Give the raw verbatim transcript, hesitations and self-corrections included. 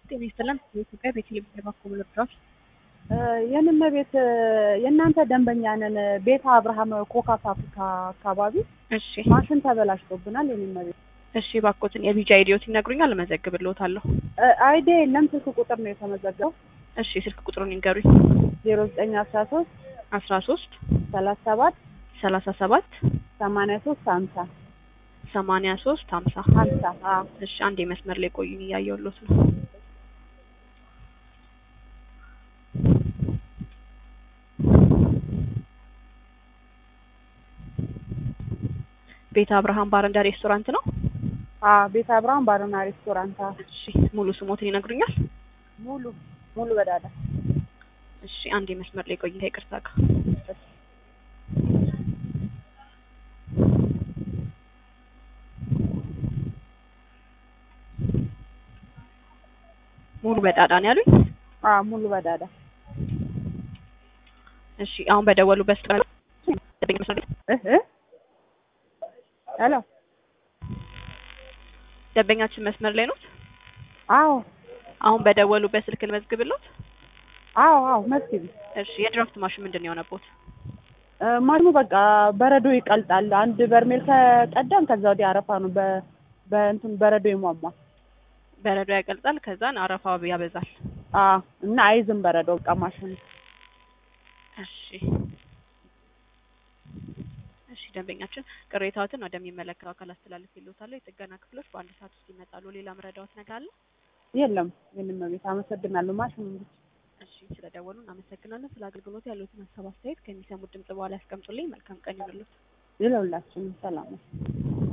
ጤና ይስጥልን። በኢትዮጵያ በቴሌቪዥን በኩል ልብራሽ የነነ ቤት የእናንተ ደንበኛ ነን። ቤተ አብርሃም ኮካ ፋብሪካ አካባቢ እሺ ማሽን ተበላሽቶብናል። የነነ ቤት እሺ ባኮትን የቢጂ አይዲዮት ይነግሩኛል፣ መዘግብልዎታለሁ። አይዲ የለም፣ ስልክ ቁጥር ነው የተመዘገበው። እሺ ስልክ ቁጥሩን ይንገሩኝ። ዜሮ ዘጠኝ አስራ ሶስት አስራ ሶስት ሰላሳ ሰባት ሰላሳ ሰባት ሰማንያ ሶስት ሀምሳ ሰማንያ ሶስት ሀምሳ ሀምሳ አዎ። እሺ አንዴ መስመር ላይ ቆዩኝ፣ እያየሁልዎት ነው። ቤተ አብርሃም ባርና ሬስቶራንት ነው? አዎ ቤተ አብርሃም ባርና ሬስቶራንት። እሺ ሙሉ ስሞትን ይነግሩኛል? ሙሉ ሙሉ በዳዳ። እሺ አንዴ መስመር ላይ ቆይታ ይቅርታ ጋር ሙሉ በዳዳ ነው ያሉኝ? አዎ ሙሉ በዳዳ። እሺ አሁን በደወሉበት እህ ሄሎ ደንበኛችን መስመር ላይ ነው? አዎ አሁን በደወሉበት ስልክ ልመዝግብልዎት? አዎ አዎ መስጊድ። እሺ የድራፍት ማሽን ምንድን ነው የሆነቦት? ማሽኑ በቃ በረዶ ይቀልጣል። አንድ በርሜል ከቀዳም ከዛ ወዲያ አረፋ ነው። በ በእንትን በረዶ ይሟሟል። በረዶ ያቀልጣል፣ ከዛን አረፋ ያበዛል። አዎ እና አይዝም በረዶ በቃ ማሽኑ። እሺ እሺ ደንበኛችን ቅሬታዎትን ወደሚመለከተው አካል አስተላልፌልዎታለሁ። የጥገና ክፍሎች በአንድ ሰዓት ውስጥ ይመጣሉ። ሌላ ምረዳዎት ነገር አለ? የለም የለም ቤት አመሰግናለሁ። ማሽኑ እሺ ስለደወሉ እናመሰግናለን። ስለ አገልግሎት ያሉትን ሀሳብ አስተያየት ከሚሰሙት ድምጽ በኋላ ያስቀምጡልኝ። መልካም ቀን ይሁንልዎት። ይለውላችሁ ሰላም ነው።